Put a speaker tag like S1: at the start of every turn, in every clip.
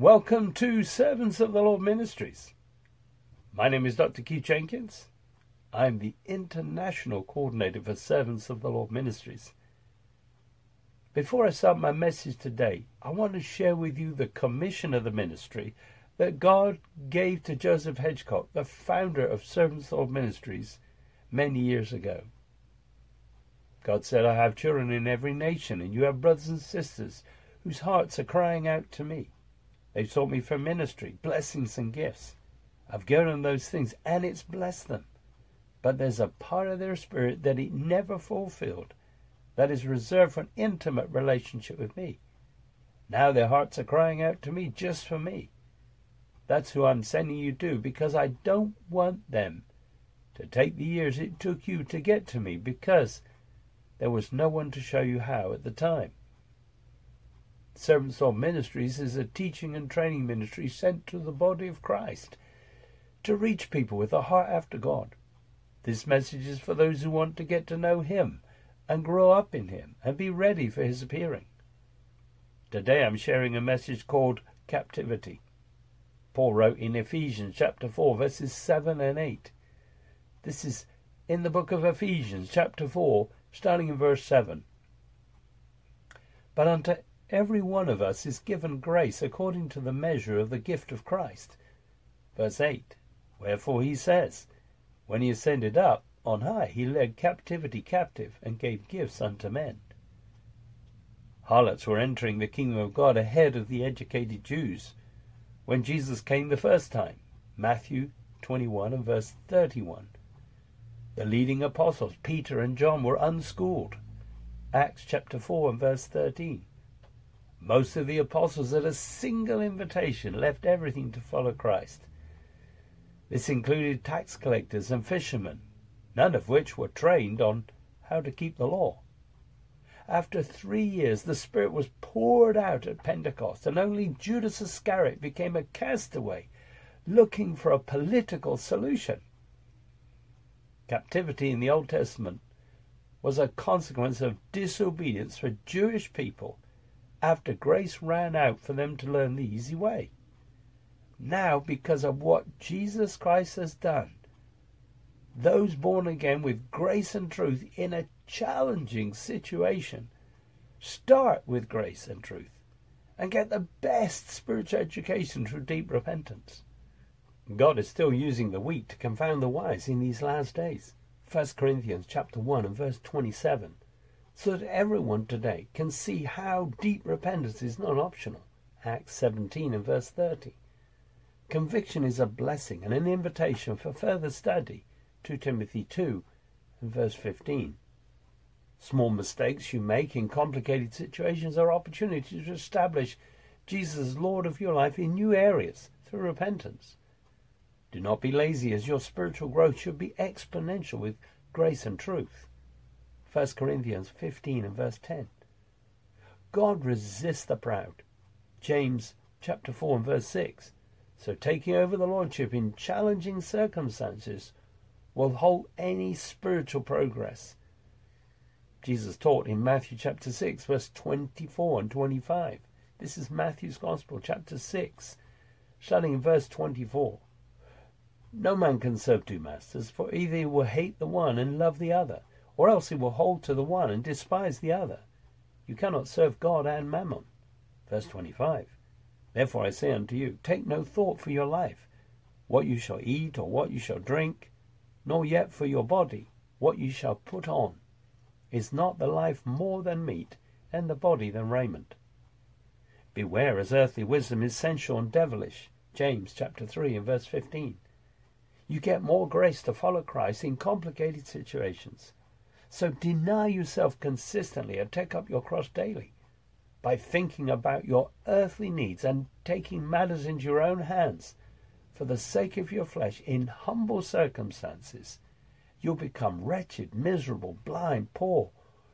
S1: Welcome to Servants of the Lord Ministries. My name is Dr. Keith Jenkins. I'm the International Coordinator for Servants of the Lord Ministries. Before I start my message today, I want to share with you the commission of the ministry that God gave to Joseph Hedgecock, the founder of Servants of the Lord Ministries, many years ago. God said, I have children in every nation, and you have brothers and sisters whose hearts are crying out to me. They've sought me for ministry, blessings and gifts. I've given them those things, and it's blessed them. But there's a part of their spirit that it never fulfilled, that is reserved for an intimate relationship with me. Now their hearts are crying out to me just for me. That's who I'm sending you to, because I don't want them to take the years it took you to get to me, because there was no one to show you how at the time. Servants of Ministries is a teaching and training ministry sent to the body of Christ to reach people with a heart after God. This message is for those who want to get to know Him and grow up in Him and be ready for His appearing. Today I'm sharing a message called Captivity. Paul wrote in Ephesians chapter 4 verses 7 and 8. This is in the book of Ephesians chapter 4 starting in verse 7. But unto every one of us is given grace according to the measure of the gift of Christ. Verse 8. Wherefore he says, when he ascended up on high, he led captivity captive and gave gifts unto men. Harlots were entering the kingdom of God ahead of the educated Jews when Jesus came the first time. Matthew 21 and verse 31. The leading apostles, Peter and John, were unschooled. Acts chapter 4 and verse 13. Most of the apostles at a single invitation left everything to follow Christ. This included tax collectors and fishermen, none of which were trained on how to keep the law. After 3 years, the Spirit was poured out at Pentecost, and only Judas Iscariot became a castaway, looking for a political solution. Captivity in the Old Testament was a consequence of disobedience for Jewish people after grace ran out for them to learn the easy way. Now, because of what Jesus Christ has done, those born again with grace and truth in a challenging situation start with grace and truth and get the best spiritual education through deep repentance. God is still using the weak to confound the wise in these last days. 1 Corinthians chapter 1 and verse 27. So that everyone today can see how deep repentance is not optional. Acts 17 and verse 30. Conviction is a blessing and an invitation for further study. 2 Timothy 2 and verse 15. Small mistakes you make in complicated situations are opportunities to establish Jesus as Lord of your life in new areas through repentance. Do not be lazy, as your spiritual growth should be exponential with grace and truth. 1 Corinthians 15 and verse 10. God resists the proud. James chapter 4 and verse 6. So taking over the lordship in challenging circumstances will halt any spiritual progress. Jesus taught in Matthew chapter 6 verse 24 and 25. This is Matthew's Gospel chapter 6, starting in verse 24. No man can serve two masters, for either he will hate the one and love the other, or else he will hold to the one and despise the other. You cannot serve God and mammon. Verse 25. Therefore I say unto you, take no thought for your life, what you shall eat or what you shall drink, nor yet for your body, what you shall put on. Is not the life more than meat, and the body than raiment? Beware, as earthly wisdom is sensual and devilish. James chapter 3 and verse 15. You get more grace to follow Christ in complicated situations. So deny yourself consistently and take up your cross daily. By thinking about your earthly needs and taking matters into your own hands for the sake of your flesh in humble circumstances, you'll become wretched, miserable, blind, poor,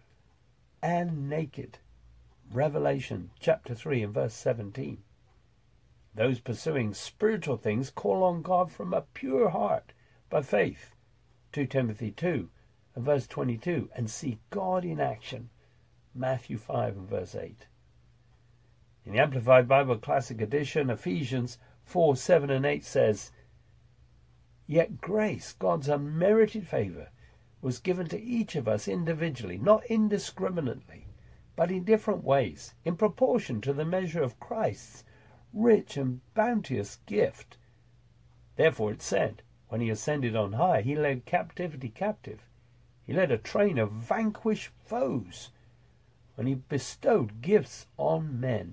S1: and naked. Revelation chapter 3 and verse 17. Those pursuing spiritual things call on God from a pure heart by faith. 2 Timothy 2 and verse 22. And see God in action. Matthew 5 and verse 8. In the Amplified Bible Classic Edition, Ephesians 4, 7 and 8 says, "Yet grace, God's unmerited favour, was given to each of us individually, not indiscriminately, but in different ways, in proportion to the measure of Christ's rich and bounteous gift. Therefore it said, when he ascended on high, he led captivity captive. He led a train of vanquished foes, when he bestowed gifts on men."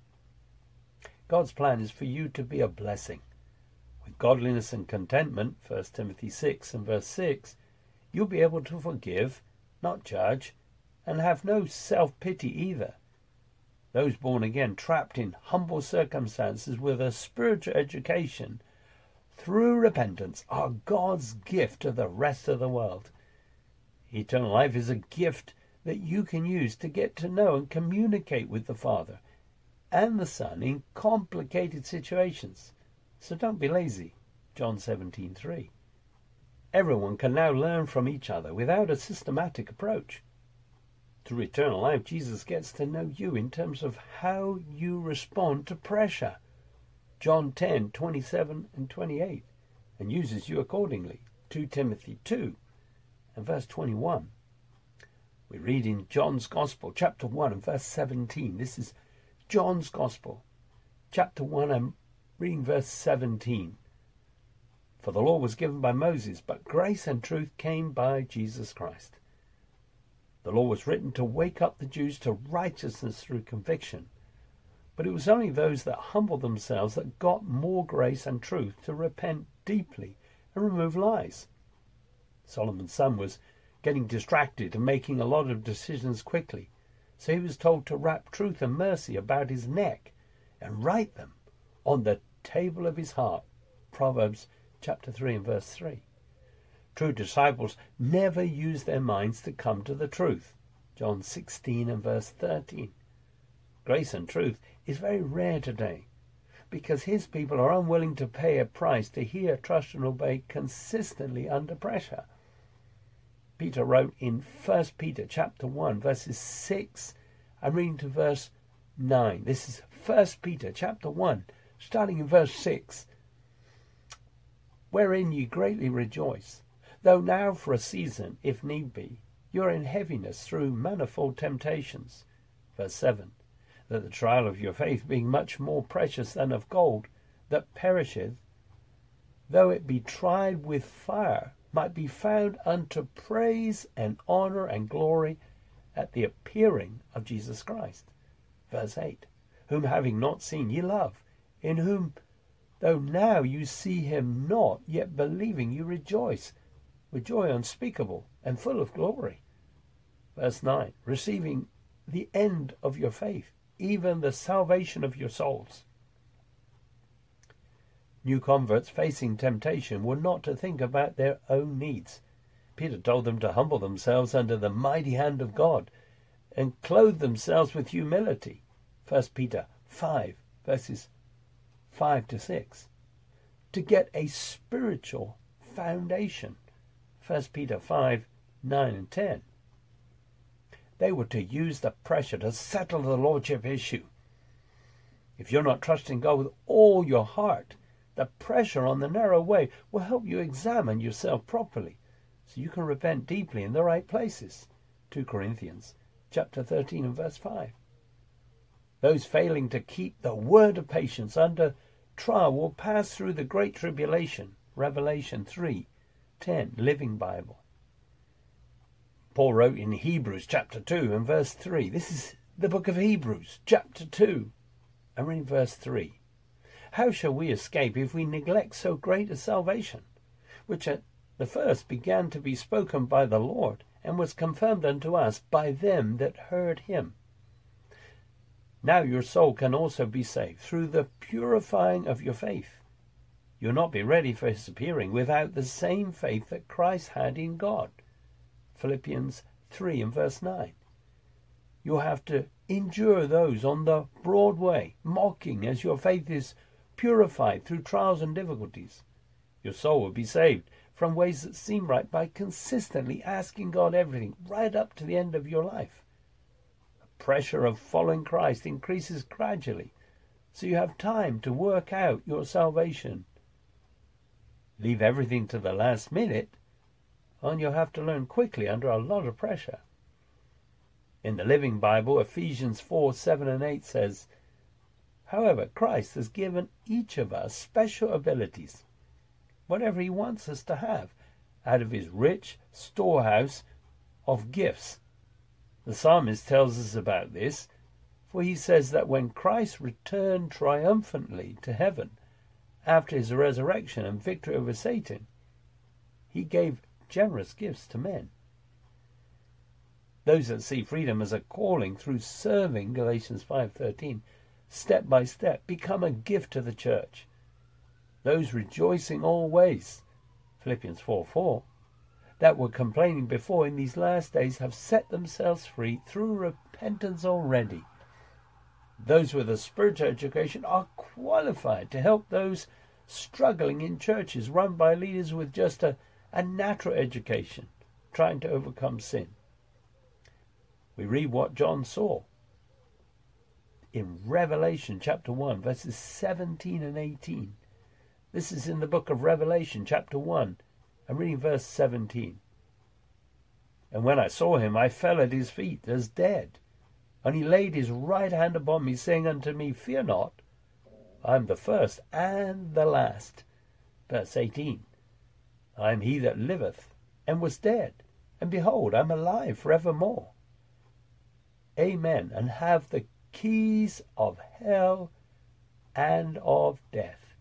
S1: God's plan is for you to be a blessing. With godliness and contentment, 1 Timothy 6 and verse 6, you'll be able to forgive, not judge, and have no self-pity either. Those born again, trapped in humble circumstances with a spiritual education through repentance, are God's gift to the rest of the world. Eternal life is a gift that you can use to get to know and communicate with the Father and the Son in complicated situations. So don't be lazy. John 17:3. Everyone can now learn from each other without a systematic approach. Through eternal life, Jesus gets to know you in terms of how you respond to pressure. John 10:27 and 28, and uses you accordingly. 2 Timothy 2 and verse 21. We read in John's Gospel, chapter 1 and verse 17. This is John's Gospel, chapter 1, I'm reading verse 17. "For the law was given by Moses, but grace and truth came by Jesus Christ. The law was written to wake up the Jews to righteousness through conviction, but it was only those that humbled themselves that got more grace and truth to repent deeply and remove lies." Solomon's son was getting distracted and making a lot of decisions quickly, so he was told to wrap truth and mercy about his neck and write them on the table of his heart. Proverbs chapter 3 and verse 3. True disciples never use their minds to come to the truth. John 16 and verse 13. Grace and truth is very rare today because his people are unwilling to pay a price to hear, trust and obey consistently under pressure. Peter wrote in 1 Peter chapter 1 verses 6, I'm reading to verse 9. This is 1 Peter chapter 1, starting in verse 6. "Wherein ye greatly rejoice, though now for a season, if need be, you are in heaviness through manifold temptations." Verse 7. "That the trial of your faith, being much more precious than of gold, that perisheth, though it be tried with fire, might be found unto praise and honor and glory at the appearing of Jesus Christ." Verse 8. "Whom having not seen ye love, in whom though now you see him not, yet believing you rejoice with joy unspeakable and full of glory." Verse 9. "Receiving the end of your faith, even the salvation of your souls." New converts facing temptation were not to think about their own needs. Peter told them to humble themselves under the mighty hand of God and clothe themselves with humility. 1 Peter 5, verses 5 to 6. To get a spiritual foundation. 1 Peter 5, 9 and 10. They were to use the pressure to settle the lordship issue. If you're not trusting God with all your heart, the pressure on the narrow way will help you examine yourself properly so you can repent deeply in the right places. 2 Corinthians chapter 13 and verse 5. Those failing to keep the word of patience under trial will pass through the great tribulation. Revelation 3:10, Living Bible. Paul wrote in Hebrews chapter 2 and verse 3. This is the book of Hebrews chapter 2 and read verse 3. "How shall we escape if we neglect so great a salvation, which at the first began to be spoken by the Lord, and was confirmed unto us by them that heard him? Now your soul can also be saved through the purifying of your faith. You'll not be ready for his appearing without the same faith that Christ had in God." Philippians 3 and verse 9. You'll have to endure those on the broad way, mocking as your faith is purified through trials and difficulties. Your soul will be saved from ways that seem right by consistently asking God everything right up to the end of your life. pressure of following Christ increases gradually, so you have time to work out your salvation. Leave everything to the last minute, and you'll have to learn quickly under a lot of pressure. In the Living Bible, Ephesians 4:7 and 8 says, "However, Christ has given each of us special abilities, whatever he wants us to have, out of his rich storehouse of gifts." The psalmist tells us about this, for he says that when Christ returned triumphantly to heaven after his resurrection and victory over Satan, he gave generous gifts to men. Those that see freedom as a calling through serving, Galatians 5:13, step by step, become a gift to the church. Those rejoicing always, Philippians 4:4, that were complaining before in these last days have set themselves free through repentance already. Those with a spiritual education are qualified to help those struggling in churches run by leaders with just a natural education, trying to overcome sin. We read what John saw in Revelation chapter 1, verses 17 and 18. This is in the book of Revelation chapter 1. I'm reading verse 17. "And when I saw him, I fell at his feet as dead. And he laid his right hand upon me, saying unto me, Fear not, I am the first and the last." Verse 18. "I am he that liveth, and was dead, and behold, I am alive forevermore. Amen, and have the keys of hell and of death."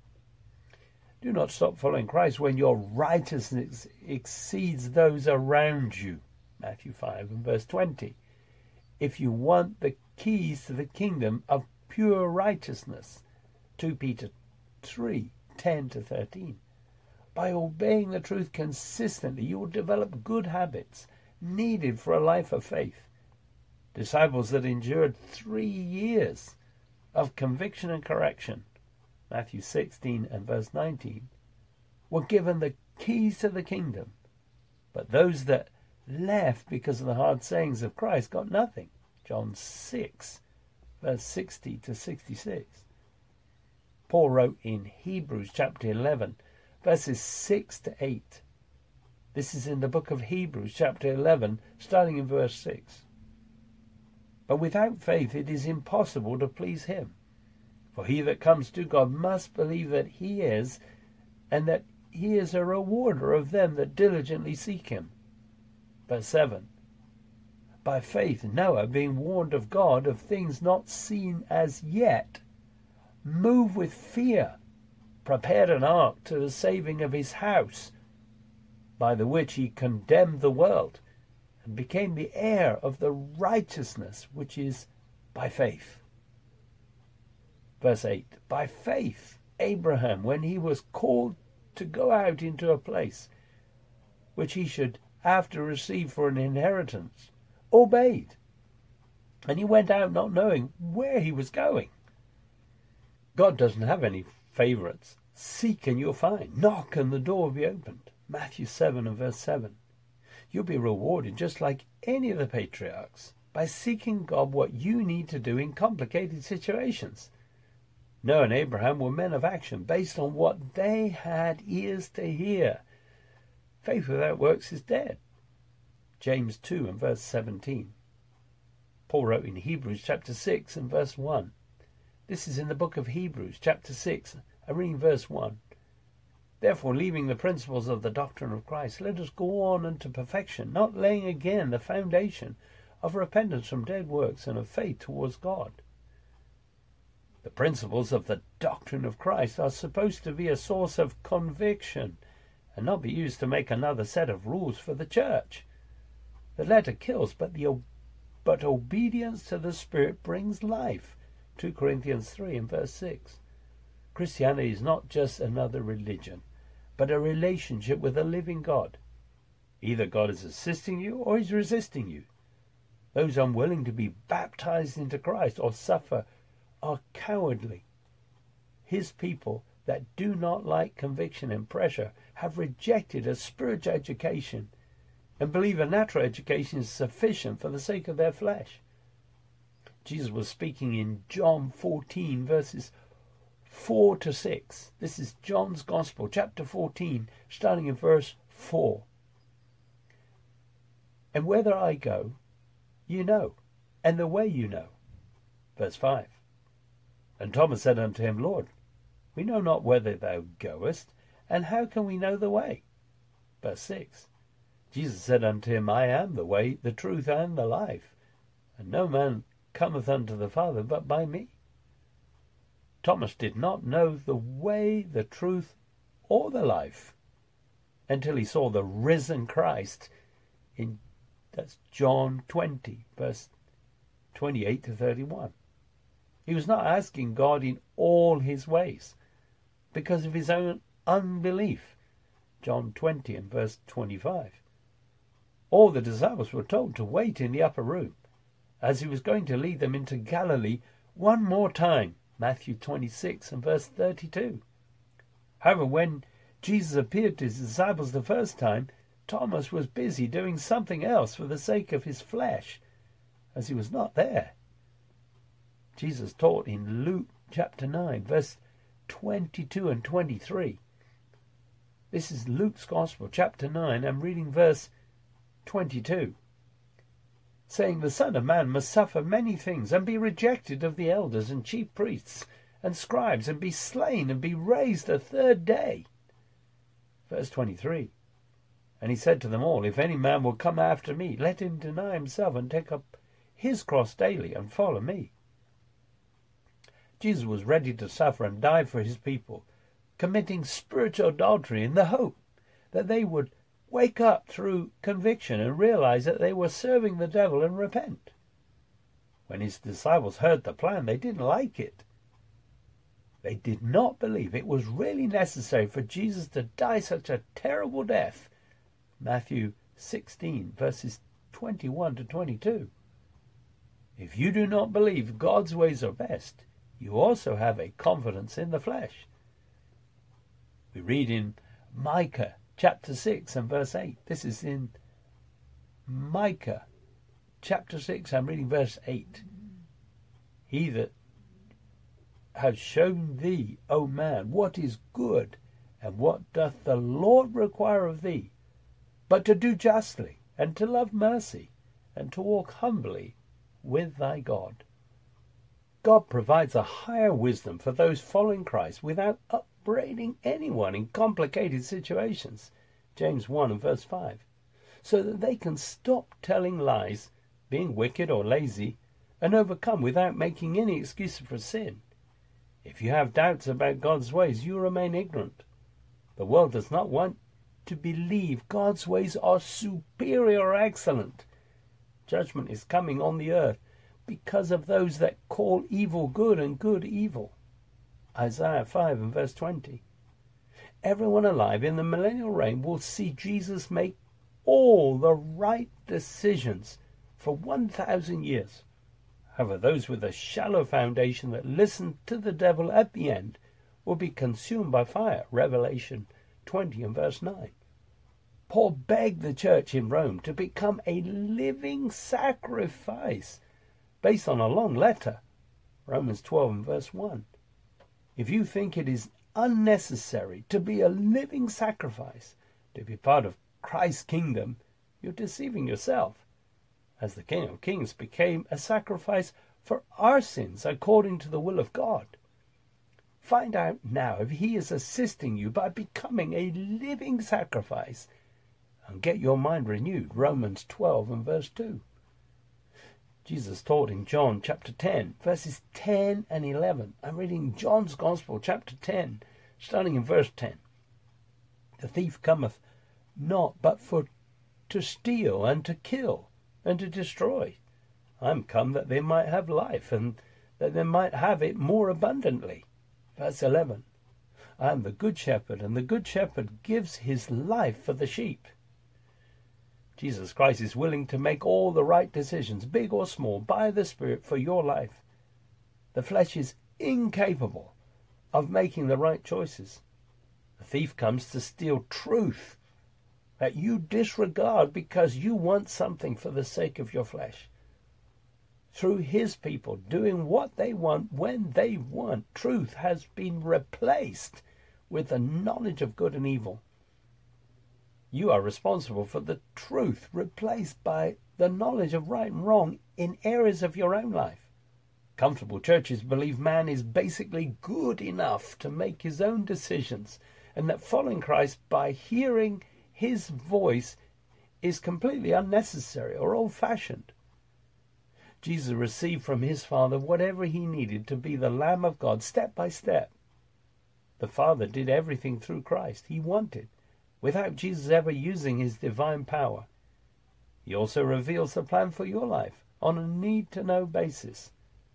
S1: Do not stop following Christ when your righteousness exceeds those around you. Matthew 5 and verse 20. If you want the keys to the kingdom of pure righteousness, 2 Peter 3:10 to 13. By obeying the truth consistently, you will develop good habits needed for a life of faith. Disciples that endured 3 years of conviction and correction, Matthew 16 and verse 19, were given the keys to the kingdom. But those that left because of the hard sayings of Christ got nothing. John 6, verse 60 to 66. Paul wrote in Hebrews chapter 11, verses 6 to 8. This is in the book of Hebrews chapter 11, starting in verse 6. "But without faith it is impossible to please him. For he that comes to God must believe that he is, and that he is a rewarder of them that diligently seek him." Verse 7. "By faith Noah, being warned of God of things not seen as yet, moved with fear, prepared an ark to the saving of his house, by the which he condemned the world, and became the heir of the righteousness which is by faith." Verse 8. "By faith Abraham, when he was called to go out into a place which he should after receive for an inheritance, obeyed. And he went out not knowing where he was going." God doesn't have any favorites. Seek and you'll find. Knock and the door will be opened. Matthew 7 and verse 7. You'll be rewarded just like any of the patriarchs by seeking God what you need to do in complicated situations. Noah and Abraham were men of action based on what they had ears to hear. Faith without works is dead. James 2 and verse 17. Paul wrote in Hebrews chapter 6 and verse 1. This is in the book of Hebrews chapter 6, I'm reading verse 1. "Therefore, leaving the principles of the doctrine of Christ, let us go on unto perfection, not laying again the foundation of repentance from dead works and of faith towards God." The principles of the doctrine of Christ are supposed to be a source of conviction and not be used to make another set of rules for the church. The letter kills, but obedience to the Spirit brings life. 2 Corinthians 3 and verse 6. Christianity is not just another religion, but a relationship with a living God. Either God is assisting you or he's resisting you. Those unwilling to be baptized into Christ or suffer are cowardly. His people that do not like conviction and pressure have rejected a spiritual education and believe a natural education is sufficient for the sake of their flesh. Jesus was speaking in John 14, verses 4 to 6. This is John's Gospel, chapter 14, starting in verse 4. And whither I go, you know, and the way you know. Verse 5. And Thomas said unto him, Lord, we know not whither thou goest, and how can we know the way? Verse 6. Jesus said unto him, I am the way, the truth, and the life, and no man cometh unto the Father but by me. Thomas did not know the way, the truth, or the life until he saw the risen Christ that's John 20, verse 28 to 31. He was not asking God in all his ways because of his own unbelief. John 20 and verse 25. All the disciples were told to wait in the upper room as he was going to lead them into Galilee one more time. Matthew 26 and verse 32. However, when Jesus appeared to his disciples the first time, Thomas was busy doing something else for the sake of his flesh, as he was not there. Jesus taught in Luke chapter 9, verse 22 and 23. This is Luke's Gospel, chapter 9. I'm reading verse 22. Saying, the Son of Man must suffer many things, and be rejected of the elders and chief priests and scribes, and be slain, and be raised the third day. Verse 23. And he said to them all, if any man will come after me, let him deny himself, and take up his cross daily, and follow me. Jesus was ready to suffer and die for his people, committing spiritual adultery in the hope that they would wake up through conviction and realize that they were serving the devil and repent. When his disciples heard the plan, they didn't like it. They did not believe it was really necessary for Jesus to die such a terrible death. Matthew 16, verses 21 to 22. If you do not believe God's ways are best, you also have a confidence in the flesh. We read in Micah chapter 6 and verse 8. This is in Micah chapter 6. I'm reading verse 8. He that has shown thee, O man, what is good, and what doth the Lord require of thee, but to do justly, and to love mercy, and to walk humbly with thy God. God provides a higher wisdom for those following Christ without upbraiding anyone in complicated situations. James 1 and verse 5. So that they can stop telling lies, being wicked or lazy, and overcome without making any excuse for sin. If you have doubts about God's ways, you remain ignorant. The world does not want to believe God's ways are superior or excellent. Judgment is coming on the earth because of those that call evil good and good evil. Isaiah 5 and verse 20. Everyone alive in the millennial reign will see Jesus make all the right decisions for 1,000 years. However, those with a shallow foundation that listen to the devil at the end will be consumed by fire. Revelation 20 and verse 9. Paul begged the church in Rome to become a living sacrifice based on a long letter. Romans 12 and verse 1. If you think it is unnecessary to be a living sacrifice to be part of Christ's kingdom, you're deceiving yourself, as the King of Kings became a sacrifice for our sins according to the will of God. Find out now if he is assisting you by becoming a living sacrifice, and get your mind renewed. Romans 12 and verse 2. Jesus taught in John chapter 10, verses 10 and 11. I'm reading John's Gospel, chapter 10, starting in verse 10. The thief cometh not but for to steal and to kill and to destroy. I am come that they might have life, and that they might have it more abundantly. Verse 11. I am the good shepherd, and the good shepherd gives his life for the sheep. Jesus Christ is willing to make all the right decisions, big or small, by the Spirit for your life. The flesh is incapable of making the right choices. The thief comes to steal truth that you disregard because you want something for the sake of your flesh. through his people, doing what they want when they want. Truth has been replaced with the knowledge of good and evil. You are responsible for the truth replaced by the knowledge of right and wrong in areas of your own life. Comfortable churches believe man is basically good enough to make his own decisions, and that following Christ by hearing his voice is completely unnecessary or old-fashioned. Jesus received from his Father whatever he needed to be the Lamb of God step by step. The Father did everything through Christ he wanted, without Jesus ever using his divine power. He also reveals the plan for your life on a need-to-know basis.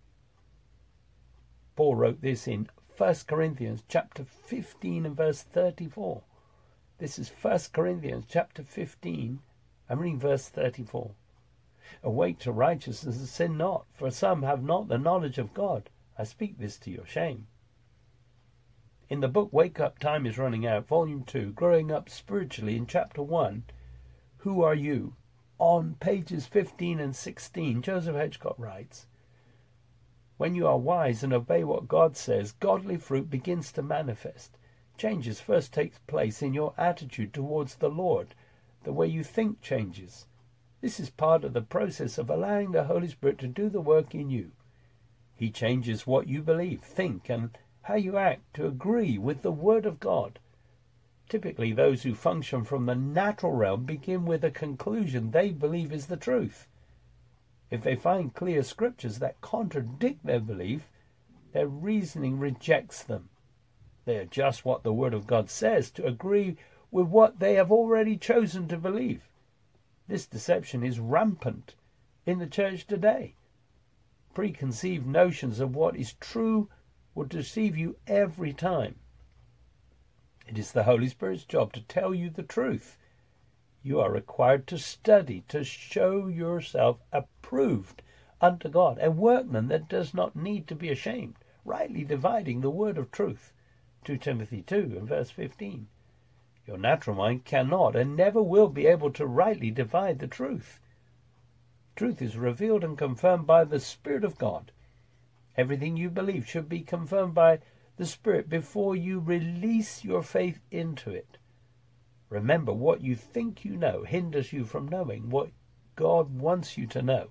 S1: Paul wrote this in 1 Corinthians chapter 15 and verse 34. This is 1 Corinthians chapter 15, I'm reading verse 34. Awake to righteousness and sin not, for some have not the knowledge of God. I speak this to your shame. In the book Wake Up, Time is Running Out, Volume 2, Growing Up Spiritually, in Chapter 1, Who Are You? On pages 15 and 16, Joseph Hedgcott writes, when you are wise and obey what God says, godly fruit begins to manifest. Changes first take place in your attitude towards the Lord. The way you think changes. This is part of the process of allowing the Holy Spirit to do the work in you. He changes what you believe, think, and how you act to agree with the Word of God. Typically, those who function from the natural realm begin with a conclusion they believe is the truth. If they find clear scriptures that contradict their belief, their reasoning rejects them. They adjust what the Word of God says to agree with what they have already chosen to believe. This deception is rampant in the church today. Preconceived notions of what is true will deceive you every time. It is the Holy Spirit's job to tell you the truth. You are required to study, to show yourself approved unto God, a workman that does not need to be ashamed, rightly dividing the word of truth. 2 Timothy 2 and verse 15. Your natural mind cannot and never will be able to rightly divide the truth. Truth is revealed and confirmed by the Spirit of God. Everything you believe should be confirmed by the Spirit before you release your faith into it. Remember, what you think you know hinders you from knowing what God wants you to know.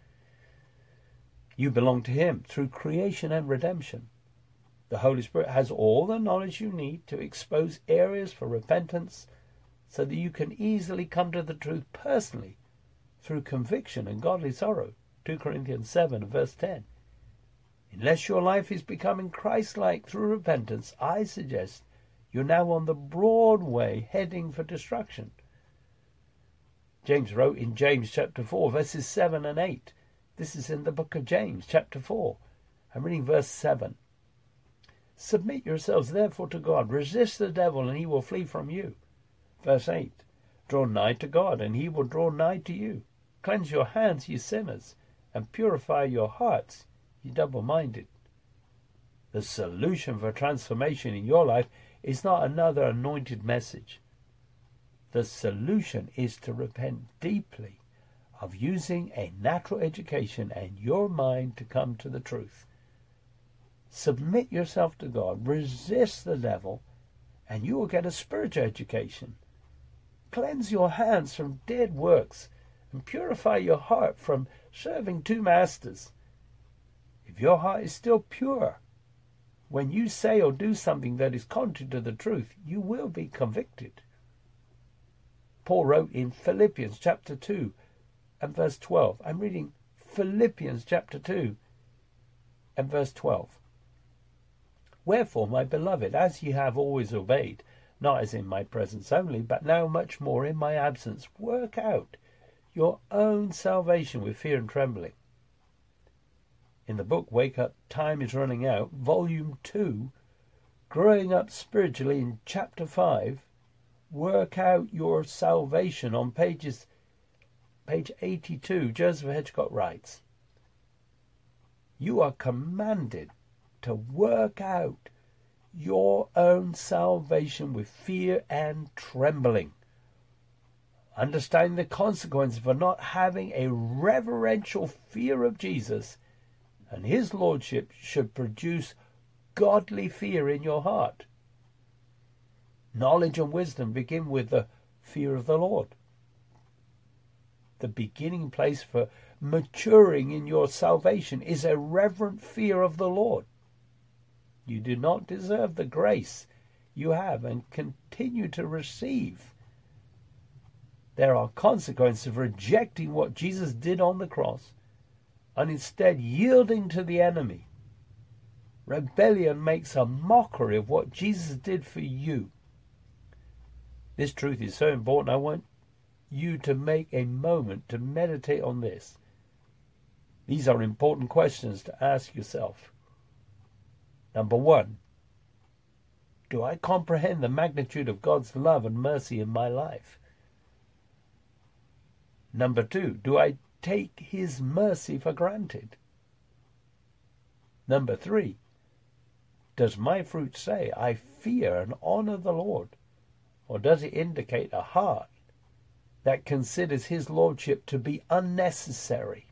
S1: You belong to Him through creation and redemption. The Holy Spirit has all the knowledge you need to expose areas for repentance so that you can easily come to the truth personally through conviction and godly sorrow. 2 Corinthians 7 verse 10. Unless your life is becoming Christ-like through repentance, I suggest you're now on the broad way heading for destruction. James wrote in James chapter 4 verses 7 and 8. This is in the book of James chapter 4. I'm reading verse 7. Submit yourselves therefore to God. Resist the devil and he will flee from you. Verse 8. Draw nigh to God and he will draw nigh to you. Cleanse your hands, ye sinners, and purify your hearts, ye double-minded. The solution for transformation in your life is not another anointed message. The solution is to repent deeply of using a natural education and your mind to come to the truth. Submit yourself to God, resist the devil, and you will get a spiritual education. Cleanse your hands from dead works and purify your heart from serving two masters. If your heart is still pure, when you say or do something that is contrary to the truth, you will be convicted. Paul wrote in Philippians chapter 2 and verse 12. I'm reading Philippians chapter 2 and verse 12. Wherefore, my beloved, as ye have always obeyed, not as in my presence only, but now much more in my absence, work out your own salvation with fear and trembling. In the book Wake Up, Time is Running Out, Volume 2, Growing Up Spiritually, in Chapter 5, work out your salvation on page 82, Joseph Hedgcott writes, you are commanded to work out your own salvation with fear and trembling. Understanding the consequence for not having a reverential fear of Jesus and his lordship should produce godly fear in your heart. Knowledge and wisdom begin with the fear of the Lord. The beginning place for maturing in your salvation is a reverent fear of the Lord. You do not deserve the grace you have and continue to receive. There are consequences of rejecting what Jesus did on the cross and instead yielding to the enemy. Rebellion makes a mockery of what Jesus did for you. This truth is so important. I want you to make a moment to meditate on this. These are important questions to ask yourself. Number 1, do I comprehend the magnitude of God's love and mercy in my life? Number 2, do I take his mercy for granted? Number 3, does my fruit say, I fear and honor the Lord? Or does it indicate a heart that considers his lordship to be unnecessary?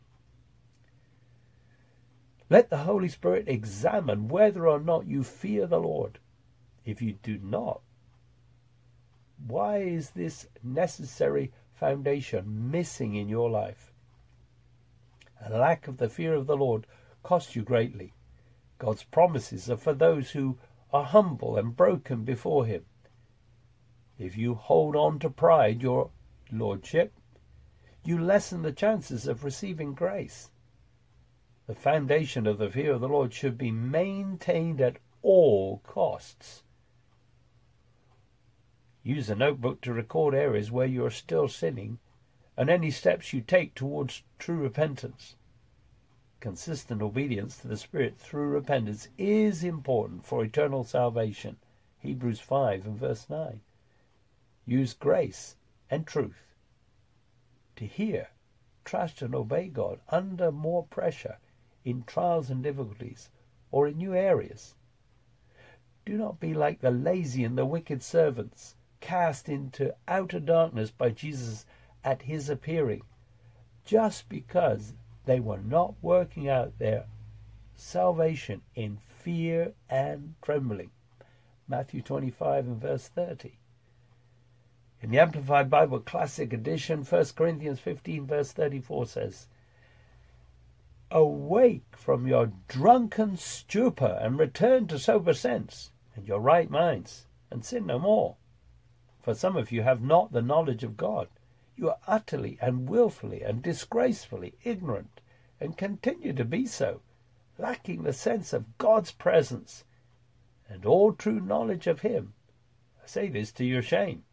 S1: Let the Holy Spirit examine whether or not you fear the Lord. If you do not, why is this necessary foundation missing in your life? A lack of the fear of the Lord costs you greatly. God's promises are for those who are humble and broken before him. If you hold on to pride, your lordship, you lessen the chances of receiving grace. The foundation of the fear of the Lord should be maintained at all costs. Use a notebook to record areas where you are still sinning and any steps you take towards true repentance. Consistent obedience to the Spirit through repentance is important for eternal salvation. Hebrews 5 and verse 9. Use grace and truth to hear, trust and obey God under more pressure in trials and difficulties or in new areas. Do not be like the lazy and the wicked servants cast into outer darkness by Jesus at his appearing, just because they were not working out their salvation in fear and trembling. Matthew 25 and verse 30. In the Amplified Bible Classic Edition, 1 Corinthians 15 verse 34 says, Awake from your drunken stupor and return to sober sense and your right minds, and sin no more. For some of you have not the knowledge of God. You are utterly and willfully and disgracefully ignorant, and continue to be so, lacking the sense of God's presence and all true knowledge of him. I say this to your shame.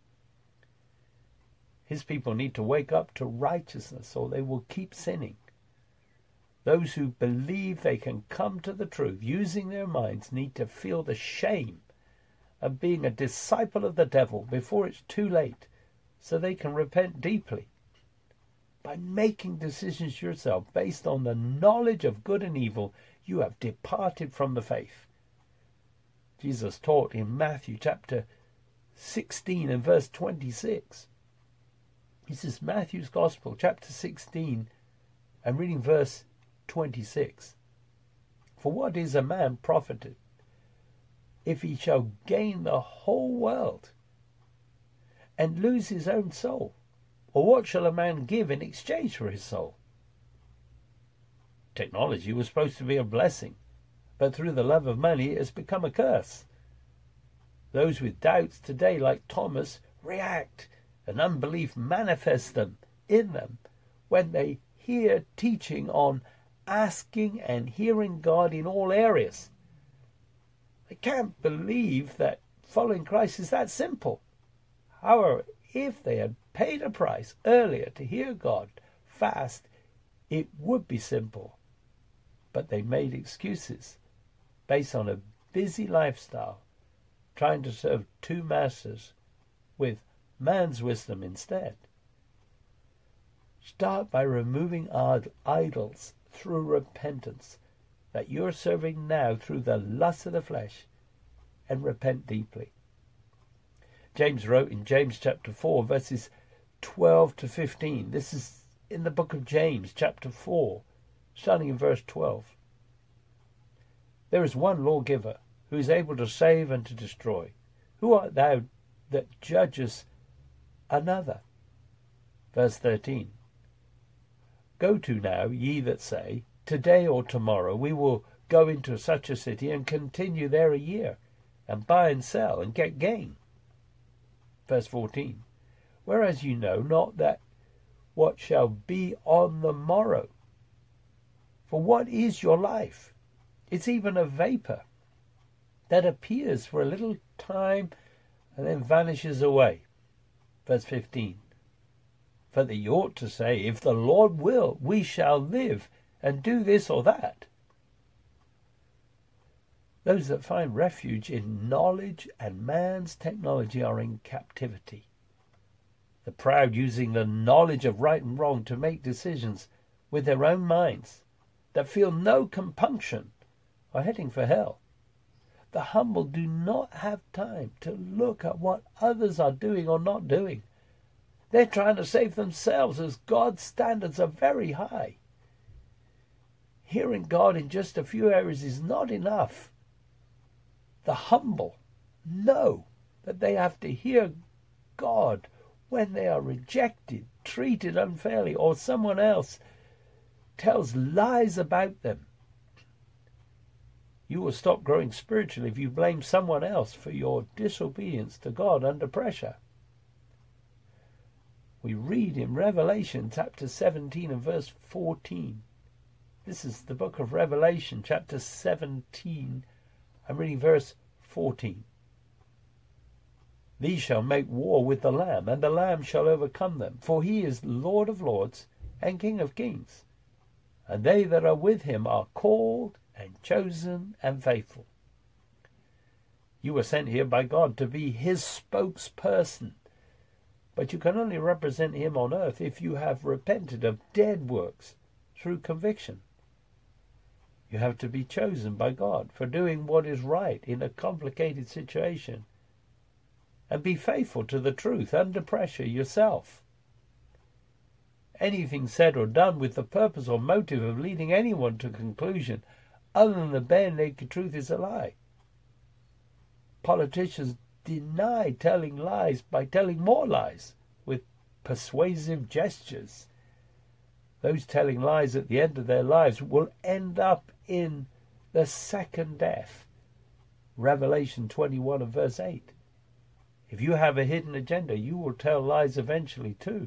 S1: His people need to wake up to righteousness, or they will keep sinning. Those who believe they can come to the truth using their minds need to feel the shame of being a disciple of the devil before it's too late, so they can repent deeply. By making decisions yourself based on the knowledge of good and evil, you have departed from the faith. Jesus taught in Matthew chapter 16 and verse 26. This is Matthew's Gospel, chapter 16, and reading verse 26. For what is a man profited if he shall gain the whole world and lose his own soul? Or what shall a man give in exchange for his soul? Technology was supposed to be a blessing, but through the love of money it has become a curse. Those with doubts today, like Thomas, react, and unbelief manifests in them when they hear teaching on asking and hearing God in all areas. They can't believe that following Christ is that simple. However, if they had paid a price earlier to hear God fast, it would be simple. But they made excuses based on a busy lifestyle, trying to serve two masters with man's wisdom instead. Start by removing idols through repentance that you're serving now through the lust of the flesh, and repent deeply. James wrote in James chapter 4 verses 12 to 15. This is in the book of James, chapter 4, starting in verse 12. There is one lawgiver who is able to save and to destroy. Who art thou that judgest another? Verse 13. Go to now, ye that say, today or tomorrow we will go into such a city and continue there a year, and buy and sell and get gain. Verse 14. Whereas you know not that what shall be on the morrow. For what is your life? It's even a vapor that appears for a little time and then vanishes away. Verse 15. For that you ought to say, if the Lord will, we shall live and do this or that. Those that find refuge in knowledge and man's technology are in captivity. The proud using the knowledge of right and wrong to make decisions with their own minds that feel no compunction are heading for hell. The humble do not have time to look at what others are doing or not doing. They're trying to save themselves as God's standards are very high. Hearing God in just a few areas is not enough. The humble know that they have to hear God when they are rejected, treated unfairly, or someone else tells lies about them. You will stop growing spiritually if you blame someone else for your disobedience to God under pressure. We read in Revelation chapter 17 and verse 14. This is the book of Revelation chapter 17. I'm reading verse 14. These shall make war with the Lamb, and the Lamb shall overcome them, for he is Lord of lords and King of kings. And they that are with him are called and chosen and faithful. You were sent here by God to be his spokesperson, but you can only represent him on earth if you have repented of dead works through conviction. You have to be chosen by God for doing what is right in a complicated situation, and be faithful to the truth under pressure yourself. Anything said or done with the purpose or motive of leading anyone to a conclusion other than the bare naked truth is a lie. Politicians deny telling lies by telling more lies with persuasive gestures. Those telling lies at the end of their lives will end up in the second death. Revelation 21 and verse 8. If you have a hidden agenda, you will tell lies eventually too.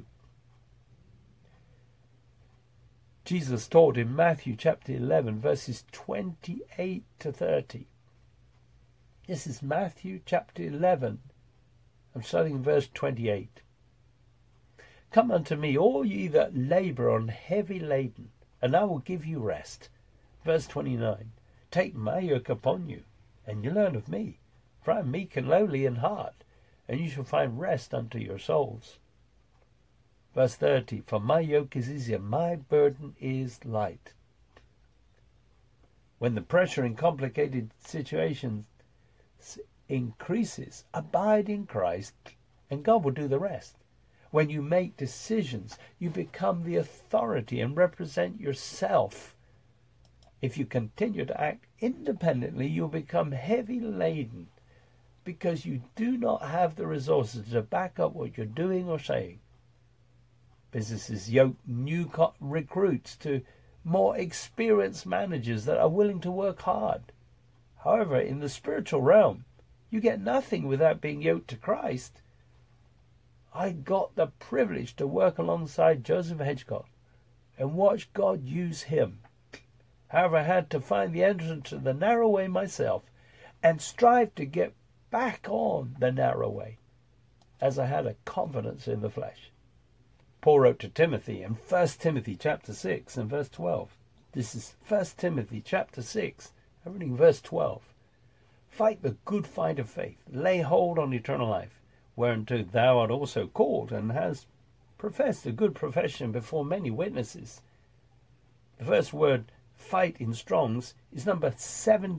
S1: Jesus taught in Matthew chapter 11 verses 28 to 30. This is Matthew chapter 11. I'm starting in verse 28. Come unto me, all ye that labour on heavy laden, and I will give you rest. Verse 29. Take my yoke upon you, and you learn of me, for I am meek and lowly in heart, and you shall find rest unto your souls. Verse 30. For my yoke is easy, and my burden is light. When the pressure in complicated situations increases, abide in Christ, and God will do the rest. When you make decisions, you become the authority and represent yourself. If you continue to act independently, you'll become heavy laden because you do not have the resources to back up what you're doing or saying. Businesses yoke new recruits to more experienced managers that are willing to work hard. However, in the spiritual realm, you get nothing without being yoked to Christ. I got the privilege to work alongside Joseph Hedgecott and watch God use him. However, I had to find the entrance to the narrow way myself and strive to get back on the narrow way, as I had a confidence in the flesh. Paul wrote to Timothy in 1 Timothy chapter 6 and verse 12. This is 1 Timothy chapter 6, I'm reading verse 12. Fight the good fight of faith, lay hold on eternal life, whereunto thou art also called, and hast professed a good profession before many witnesses. The first word, fight, in Strong's is number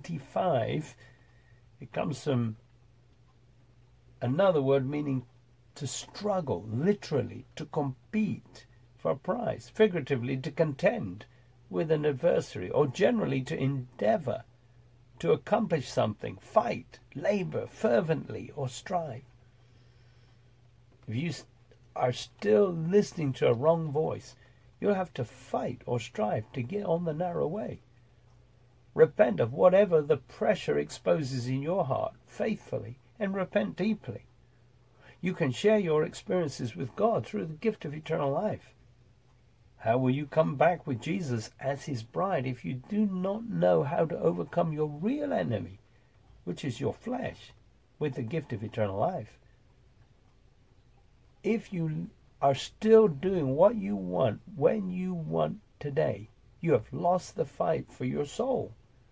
S1: 75. It comes from another word meaning to struggle, literally, to compete for a prize, figuratively, to contend with an adversary, or generally to endeavour to accomplish something, fight, labour fervently, or strive. If you are still listening to a wrong voice, you'll have to fight or strive to get on the narrow way. Repent of whatever the pressure exposes in your heart faithfully, and repent deeply. You can share your experiences with God through the gift of eternal life. How will you come back with Jesus as his bride if you do not know how to overcome your real enemy, which is your flesh, with the gift of eternal life? If you are still doing what you want when you want today, you have lost the fight for your soul.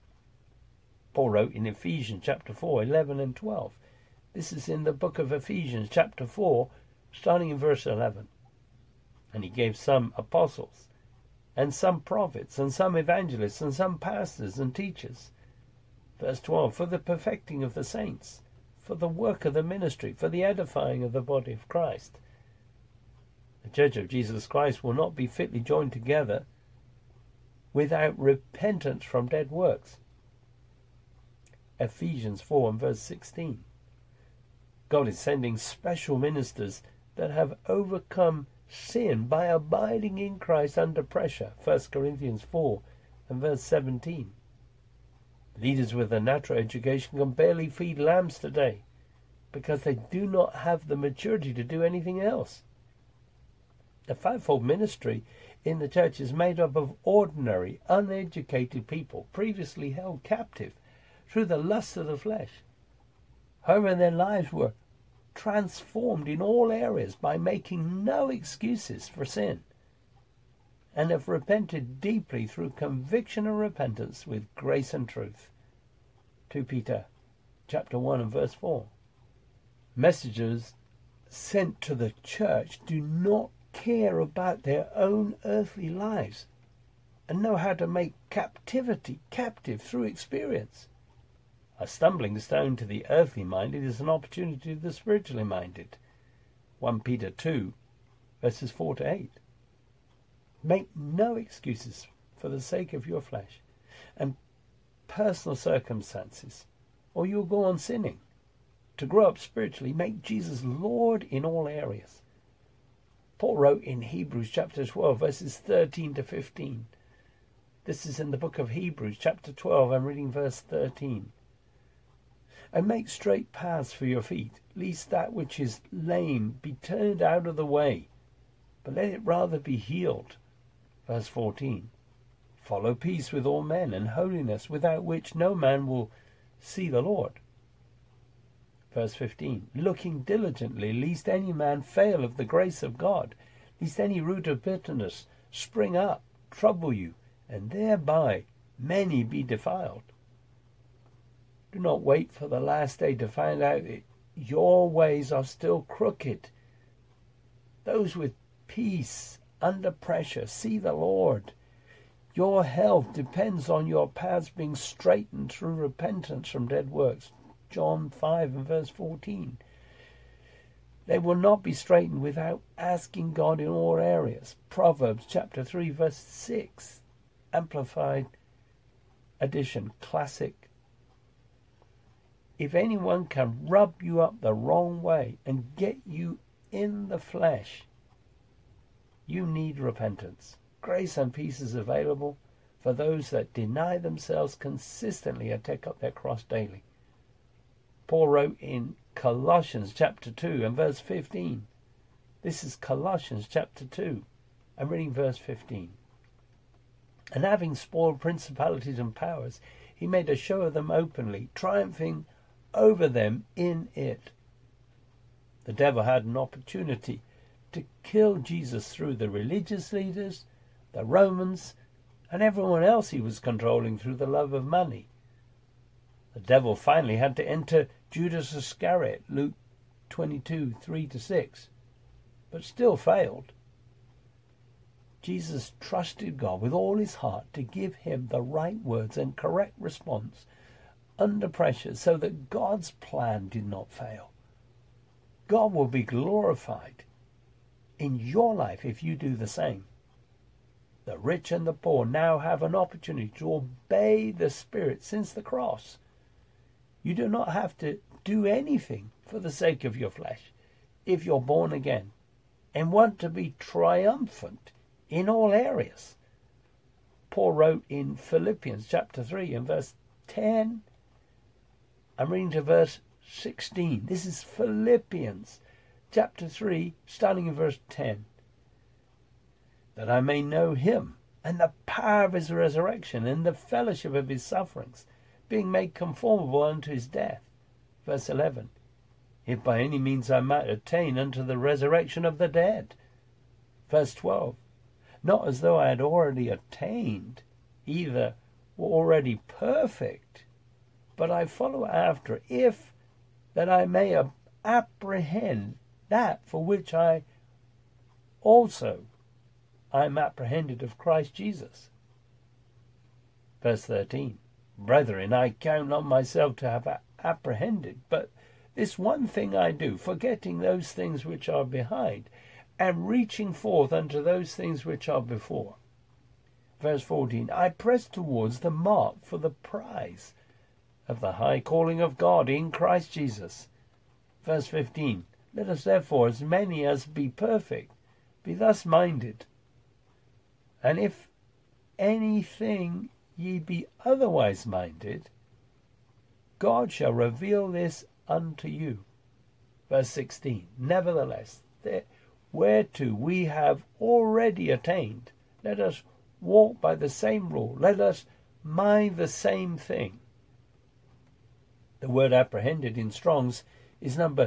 S1: Paul wrote in Ephesians chapter 4, 11 and 12. This is in the book of Ephesians chapter 4, starting in verse 11. And he gave some apostles, and some prophets, and some evangelists, and some pastors and teachers. Verse 12, for the perfecting of the saints, for the work of the ministry, for the edifying of the body of Christ. The church of Jesus Christ will not be fitly joined together without repentance from dead works. Ephesians 4 and verse 16. God is sending special ministers that have overcome sin by abiding in Christ under pressure. 1 Corinthians 4 and verse 17. Leaders with a natural education can barely feed lambs today because they do not have the maturity to do anything else. The fivefold ministry in the church is made up of ordinary, uneducated people previously held captive through the lust of the flesh. However, their lives were transformed in all areas by making no excuses for sin, and have repented deeply through conviction and repentance with grace and truth. 2 Peter chapter 1 and verse 4. Messengers sent to the church do not care about their own earthly lives and know how to make captivity captive through experience. A stumbling stone to the earthly minded is an opportunity to the spiritually minded. 1 Peter 2, verses 4 to 8. Make no excuses for the sake of your flesh and personal circumstances, or you'll go on sinning. To grow up spiritually, make Jesus Lord in all areas. Paul wrote in Hebrews chapter 12, verses 13 to 15. This is in the book of Hebrews chapter 12. I'm reading verse 13. And make straight paths for your feet, lest that which is lame be turned out of the way, but let it rather be healed. Verse 14. Follow peace with all men and holiness, without which no man will see the Lord. Verse 15. Looking diligently, lest any man fail of the grace of God, lest any root of bitterness spring up, trouble you, and thereby many be defiled. Do not wait for the last day to find out that your ways are still crooked. Those with peace under pressure see the Lord. Your health depends on your paths being straightened through repentance from dead works. John 5 and verse 14. They will not be straightened without asking God in all areas. Proverbs chapter 3 verse 6. Amplified edition, classic. If anyone can rub you up the wrong way and get you in the flesh, you need repentance. Grace and peace is available for those that deny themselves consistently and take up their cross daily. Paul wrote in Colossians chapter 2 and verse 15. This is Colossians chapter 2. I'm reading verse 15. And having spoiled principalities and powers, he made a show of them openly, triumphing over them in it. The devil had an opportunity to kill Jesus through the religious leaders, the Romans, and everyone else he was controlling through the love of money. The devil finally had to enter Judas Iscariot, Luke 22, 3-6, but still failed. Jesus trusted God with all his heart to give him the right words and correct response under pressure so that God's plan did not fail. God will be glorified in your life if you do the same. The rich and the poor now have an opportunity to obey the Spirit since the cross. You do not have to do anything for the sake of your flesh if you're born again and want to be triumphant in all areas. Paul wrote in Philippians chapter 3 and verse 10. I'm reading to verse 16. This is Philippians chapter 3, starting in verse 10. That I may know him and the power of his resurrection and the fellowship of his sufferings, being made conformable unto his death. Verse 11. If by any means I might attain unto the resurrection of the dead. Verse 12. Not as though I had already attained, either were already perfect, but I follow after, if that I may apprehend that for which I am apprehended of Christ Jesus. Verse 13. Brethren, I count not myself to have apprehended, but this one thing I do, forgetting those things which are behind, and reaching forth unto those things which are before. Verse 14. I press towards the mark for the prize of the high calling of God in Christ Jesus. Verse 15. Let us therefore, as many as be perfect, be thus minded. And if anything ye be otherwise minded, God shall reveal this unto you. Verse 16. Nevertheless, whereto we have already attained, let us walk by the same rule. Let us mind the same thing. The word apprehended in Strong's is number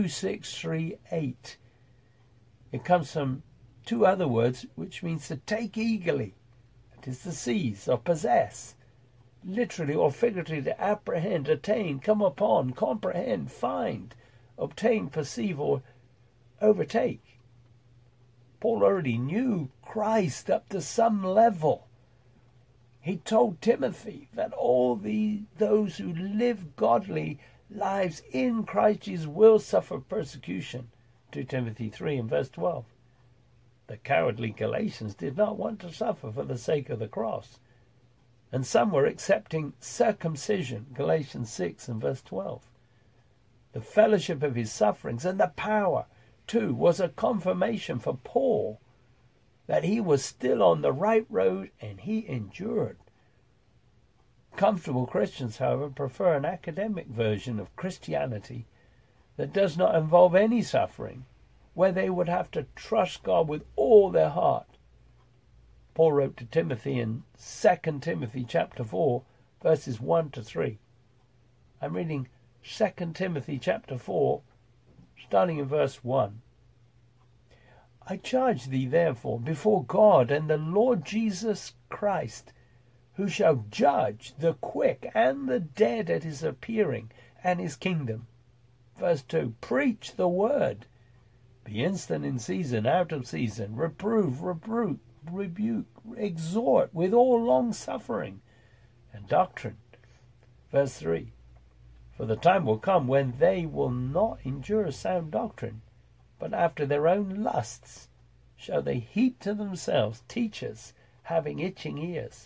S1: 2638. It comes from two other words which means to take eagerly. It is to seize or possess. Literally or figuratively, to apprehend, attain, come upon, comprehend, find, obtain, perceive, or overtake. Paul already knew Christ up to some level. He told Timothy that all those who live godly lives in Christ Jesus will suffer persecution. 2 Timothy 3 and verse 12. The cowardly Galatians did not want to suffer for the sake of the cross. And some were accepting circumcision. Galatians 6 and verse 12. The fellowship of his sufferings and the power, too, was a confirmation for Paul that he was still on the right road and he endured. Comfortable Christians, however, prefer an academic version of Christianity that does not involve any suffering, where they would have to trust God with all their heart. Paul wrote to Timothy in 2 Timothy chapter 4, verses 1 to 3. I'm reading 2 Timothy chapter 4, starting in verse 1. I charge thee therefore before God and the Lord Jesus Christ, who shall judge the quick and the dead at his appearing and his kingdom. Verse 2. Preach the word. Be instant in season, out of season. Reprove, rebuke, exhort with all long suffering and doctrine. Verse 3. For the time will come when they will not endure sound doctrine, but after their own lusts shall they heap to themselves teachers having itching ears.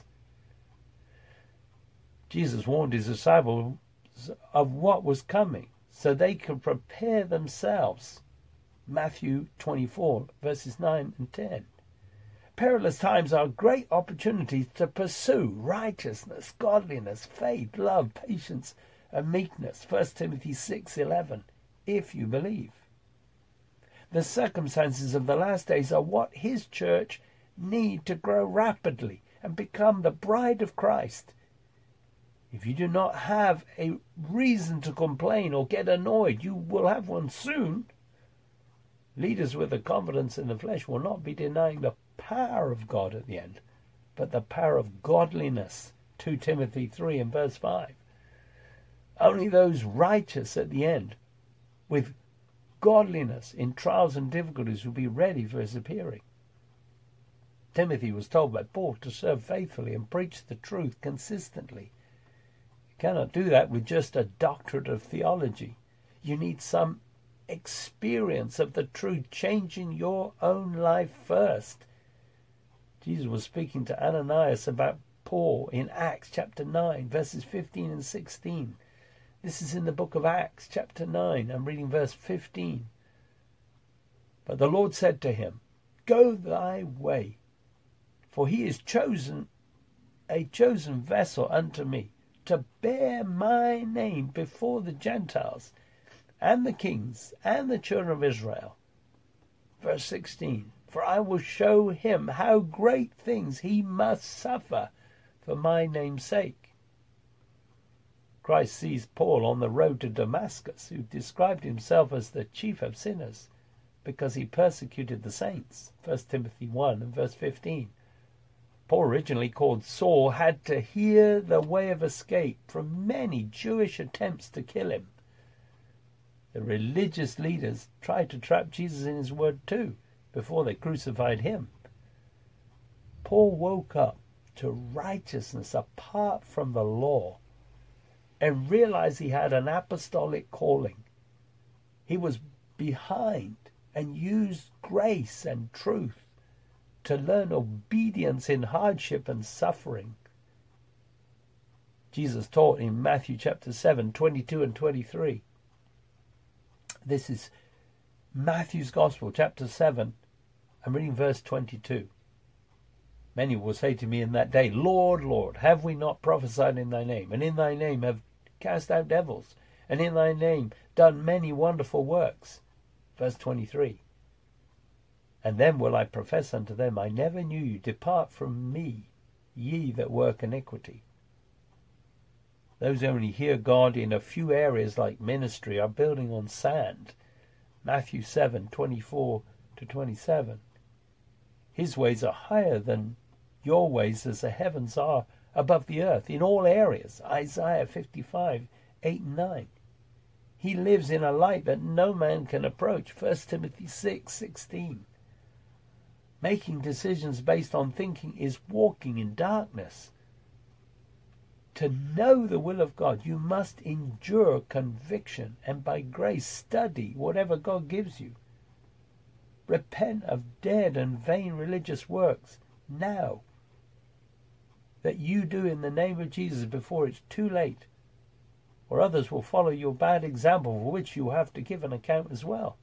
S1: Jesus warned his disciples of what was coming so they could prepare themselves. Matthew 24, verses 9 and 10. Perilous times are great opportunities to pursue righteousness, godliness, faith, love, patience, and meekness. 1 Timothy 6:11. If you believe. The circumstances of the last days are what his church need to grow rapidly and become the bride of Christ. If you do not have a reason to complain or get annoyed, you will have one soon. Leaders with a confidence in the flesh will not be denying the power of God at the end, but the power of godliness. 2 Timothy 3 and verse 5. Only those righteous at the end, with godliness in trials and difficulties, will be ready for his appearing. Timothy was told by Paul to serve faithfully and preach the truth consistently. You cannot do that with just a doctorate of theology. You need some experience of the truth changing your own life first. Jesus was speaking to Ananias about Paul in Acts chapter 9, verses 15 and 16. This is in the book of Acts chapter 9. I'm reading verse 15. But the Lord said to him, "Go thy way, for he is a chosen vessel unto me, to bear my name before the Gentiles and the kings and the children of Israel." Verse 16. For I will show him how great things he must suffer for my name's sake. Christ sees Paul on the road to Damascus, who described himself as the chief of sinners because he persecuted the saints. 1 Timothy 1 and verse 15. Paul, originally called Saul, had to hear the way of escape from many Jewish attempts to kill him. The religious leaders tried to trap Jesus in his word too, before they crucified him. Paul woke up to righteousness apart from the law and realized he had an apostolic calling. He was behind and used grace and truth to learn obedience in hardship and suffering. Jesus taught in Matthew chapter 7, 22 and 23. This is Matthew's Gospel, chapter 7. I'm reading verse 22. Many will say to me in that day, Lord, Lord, have we not prophesied in thy name, and in thy name have cast out devils, and in thy name done many wonderful works? Verse 23. And then will I profess unto them, I never knew you. Depart from me, ye that work iniquity. Those who only hear God in a few areas like ministry are building on sand. Matthew 7, 24 to 27. His ways are higher than your ways, as the heavens are above the earth, in all areas. Isaiah 55, 8 and 9. He lives in a light that no man can approach. 1 Timothy 6, 16. Making decisions based on thinking is walking in darkness. To know the will of God, you must endure conviction and by grace study whatever God gives you. Repent of dead and vain religious works now, that you do in the name of Jesus before it's too late, or others will follow your bad example, for which you have to give an account as well.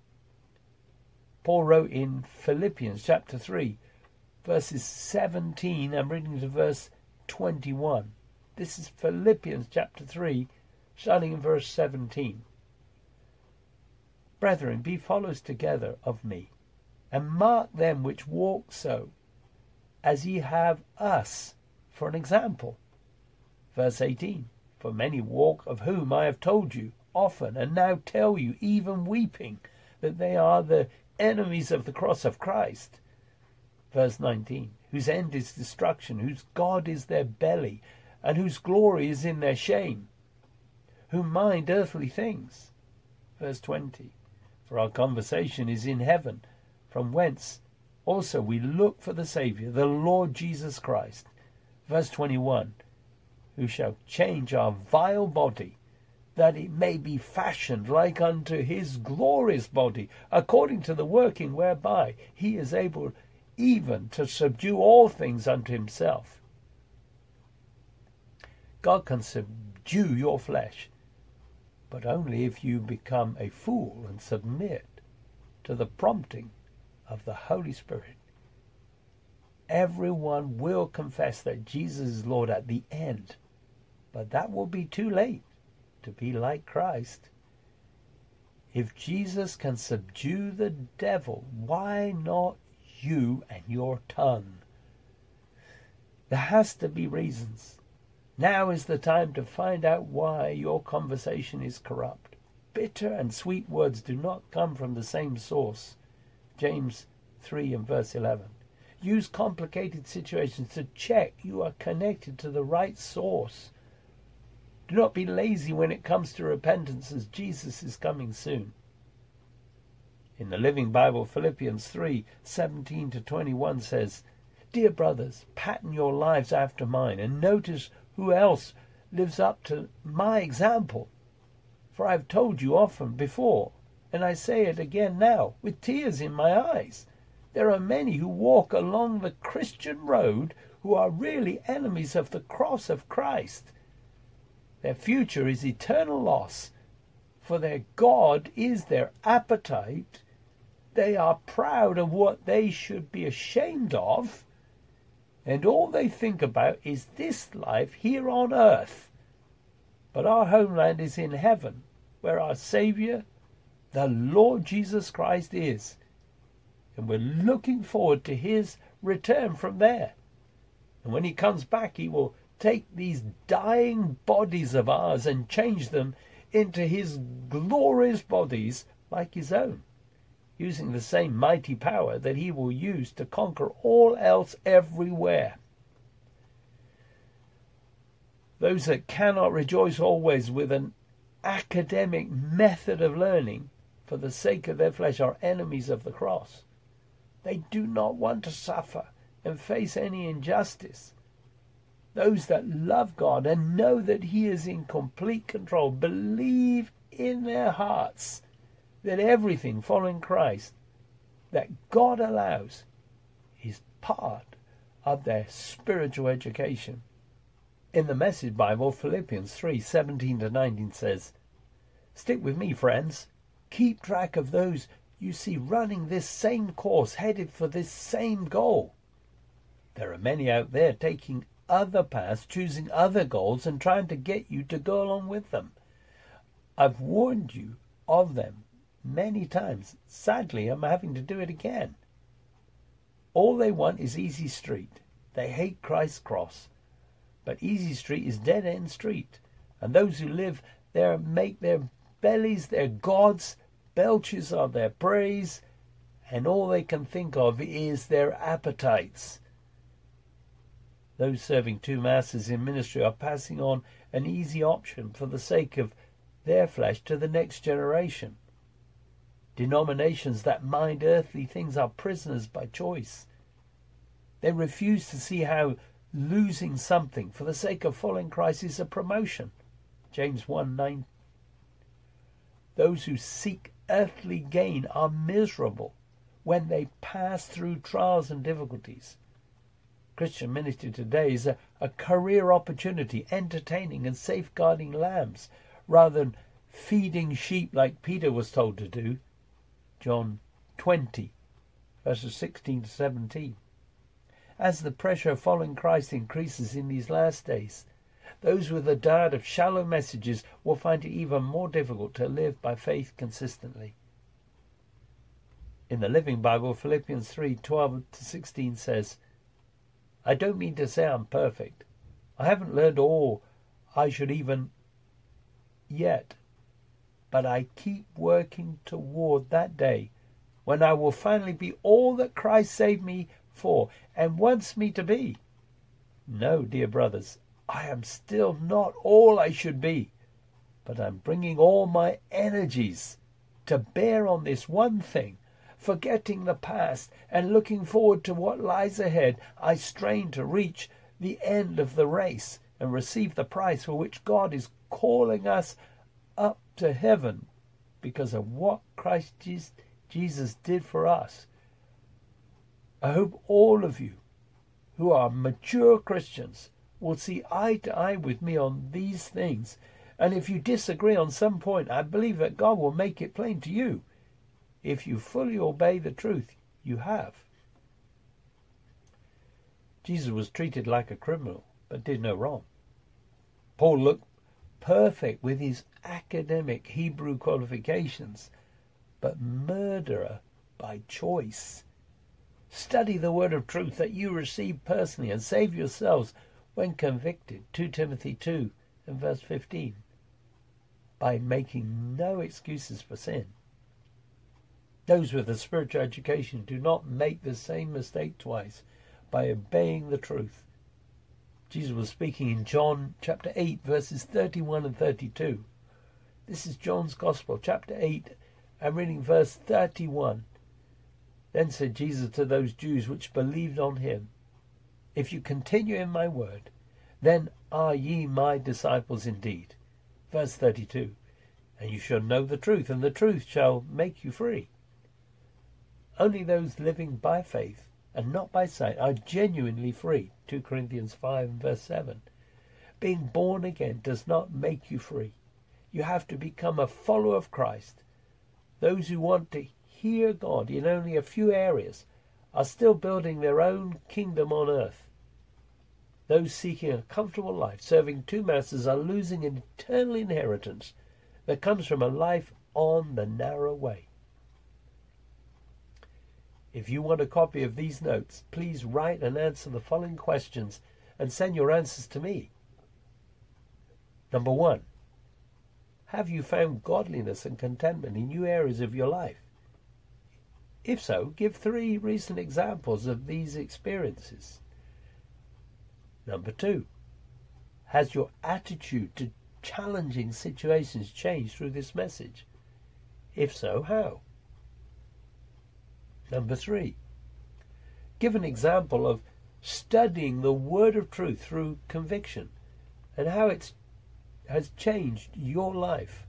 S1: Paul wrote in Philippians chapter 3, verses 17, I'm reading to verse 21. This is Philippians chapter 3, starting in verse 17. Brethren, be followers together of me, and mark them which walk so, as ye have us for an example. Verse 18. For many walk, of whom I have told you often, and now tell you, even weeping, that they are the enemies of the cross of Christ. Verse 19. Whose end is destruction, whose God is their belly, and whose glory is in their shame, who mind earthly things. Verse 20. For our conversation is in heaven, from whence also we look for the Saviour, the Lord Jesus Christ. Verse 21. Who shall change our vile body, that it may be fashioned like unto his glorious body, according to the working whereby he is able even to subdue all things unto himself. God can subdue your flesh, but only if you become a fool and submit to the prompting of the Holy Spirit. Everyone will confess that Jesus is Lord at the end, but that will be too late to be like Christ. If Jesus can subdue the devil, why not you and your tongue? There has to be reasons. Now is the time to find out why your conversation is corrupt. Bitter and sweet words do not come from the same source. James 3 and verse 11. Use complicated situations to check you are connected to the right source. Do not be lazy when it comes to repentance, as Jesus is coming soon. In the Living Bible, Philippians 3, 17 to 21 says, Dear brothers, pattern your lives after mine, and notice who else lives up to my example. For I have told you often before, and I say it again now, with tears in my eyes. There are many who walk along the Christian road who are really enemies of the cross of Christ. Their future is eternal loss, for their God is their appetite. They are proud of what they should be ashamed of, and all they think about is this life here on earth. But our homeland is in heaven, where our Saviour, the Lord Jesus Christ, is. And we're looking forward to his return from there. And when he comes back, he will take these dying bodies of ours and change them into his glorious bodies like his own, using the same mighty power that he will use to conquer all else everywhere. Those that cannot rejoice always with an academic method of learning for the sake of their flesh are enemies of the cross. They do not want to suffer and face any injustice. Those that love God and know that he is in complete control believe in their hearts that everything following Christ that God allows is part of their spiritual education. In the Message Bible, Philippians 3:17-19 says, "Stick with me, friends. Keep track of those you see running this same course, headed for this same goal. There are many out there taking other paths, choosing other goals, and trying to get you to go along with them. I've warned you of them many times. Sadly, I'm having to do it again. All they want is easy street. They hate Christ's cross. But easy street is dead-end street, and those who live there make their bellies their gods, belches are their praise, and all they can think of is their appetites. Those serving two masters in ministry are passing on an easy option for the sake of their flesh to the next generation. Denominations that mind earthly things are prisoners by choice. They refuse to see how losing something for the sake of following Christ is a promotion. James 1:9. Those who seek earthly gain are miserable when they pass through trials and difficulties. Christian ministry today is a career opportunity, entertaining and safeguarding lambs rather than feeding sheep like Peter was told to do. John 20, verses 16-17. As the pressure of following Christ increases in these last days, those with a diet of shallow messages will find it even more difficult to live by faith consistently. In the Living Bible, Philippians 3:12-16 says, "I don't mean to say I'm perfect. I haven't learned all I should even yet, but I keep working toward that day when I will finally be all that Christ saved me for and wants me to be. No, dear brothers, I am still not all I should be, but I'm bringing all my energies to bear on this one thing. Forgetting the past and looking forward to what lies ahead, I strain to reach the end of the race and receive the prize for which God is calling us up to heaven because of what Christ Jesus did for us." I hope all of you who are mature Christians will see eye to eye with me on these things. And if you disagree on some point, I believe that God will make it plain to you. If you fully obey the truth, you have. Jesus was treated like a criminal, but did no wrong. Paul looked perfect with his academic Hebrew qualifications, but murderer by choice. Study the word of truth that you receive personally and save yourselves when convicted. 2 Timothy 2 and verse 15. By making no excuses for sin. Those with a spiritual education do not make the same mistake twice by obeying the truth. Jesus was speaking in John chapter 8 verses 31 and 32. This is John's Gospel, chapter 8. I'm reading verse 31. Then said Jesus to those Jews which believed on him, "If you continue in my word, then are ye my disciples indeed." Verse 32. And you shall know the truth, and the truth shall make you free. Only those living by faith and not by sight are genuinely free. 2 Corinthians 5 and verse 7. Being born again does not make you free. You have to become a follower of Christ. Those who want to hear God in only a few areas are still building their own kingdom on earth. Those seeking a comfortable life, serving two masters, are losing an eternal inheritance that comes from a life on the narrow way. If you want a copy of these notes, please write and answer the following questions and send your answers to me. Number 1. Have you found godliness and contentment in new areas of your life? If so, give 3 recent examples of these experiences. Number 2. Has your attitude to challenging situations changed through this message? If so, how? Number 3. Give an example of studying the word of truth through conviction and how it has changed your life.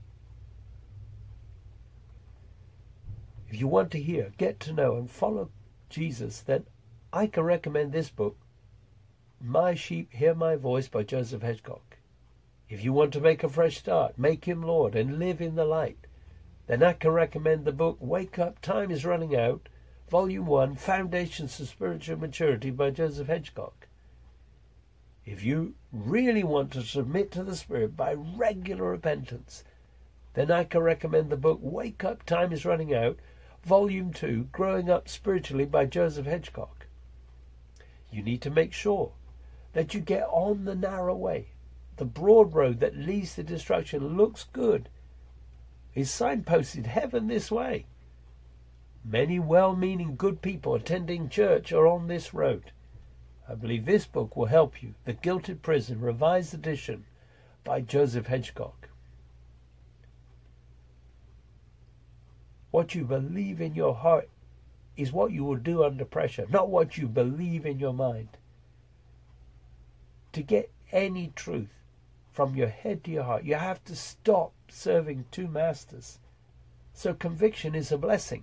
S1: If you want to hear, get to know, and follow Jesus, then I can recommend this book, My Sheep Hear My Voice by Joseph Hedgecock. If you want to make a fresh start, make him Lord, and live in the light, then I can recommend the book Wake Up, Time is Running Out, Volume 1, Foundations of Spiritual Maturity by Joseph Hedgecock. If you really want to submit to the Spirit by regular repentance, then I can recommend the book Wake Up, Time is Running Out, Volume 2, Growing Up Spiritually by Joseph Hedgecock. You need to make sure that you get on the narrow way. The broad road that leads to destruction looks good. Is signposted heaven this way. Many well-meaning good people attending church are on this road. I believe this book will help you. The Gilded Prison, Revised Edition by Joseph Hedgecock. What you believe in your heart is what you will do under pressure, not what you believe in your mind. To get any truth from your head to your heart, you have to stop serving two masters. So conviction is a blessing.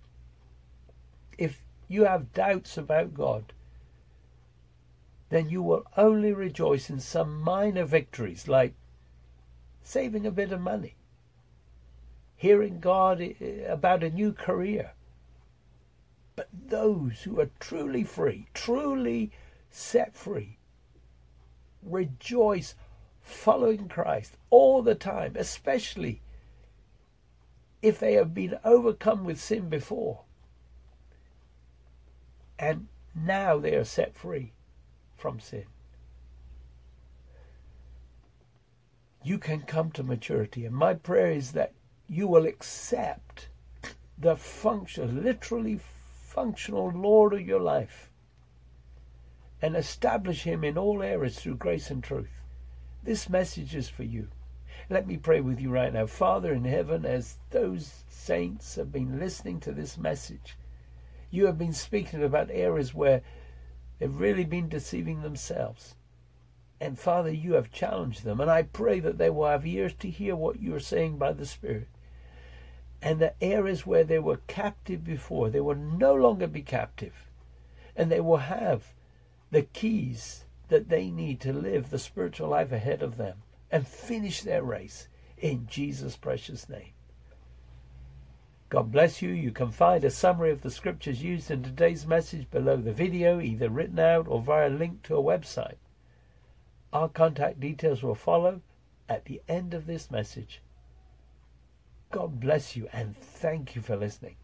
S1: If you have doubts about God, then you will only rejoice in some minor victories like saving a bit of money, hearing God about a new career. But those who are truly free, truly set free, rejoice following Christ all the time, especially if they have been overcome with sin before. And now they are set free from sin. You can come to maturity, and my prayer is that you will accept the literally functional Lord of your life and establish him in all areas through grace and truth. This message is for you. Let me pray with you right now. Father in heaven, as those saints have been listening to this message, you have been speaking about areas where they've really been deceiving themselves. And Father, you have challenged them. And I pray that they will have ears to hear what you are saying by the Spirit. And the areas where they were captive before, they will no longer be captive. And they will have the keys that they need to live the spiritual life ahead of them and finish their race in Jesus' precious name. God bless you. You can find a summary of the scriptures used in today's message below the video, either written out or via a link to a website. Our contact details will follow at the end of this message. God bless you and thank you for listening.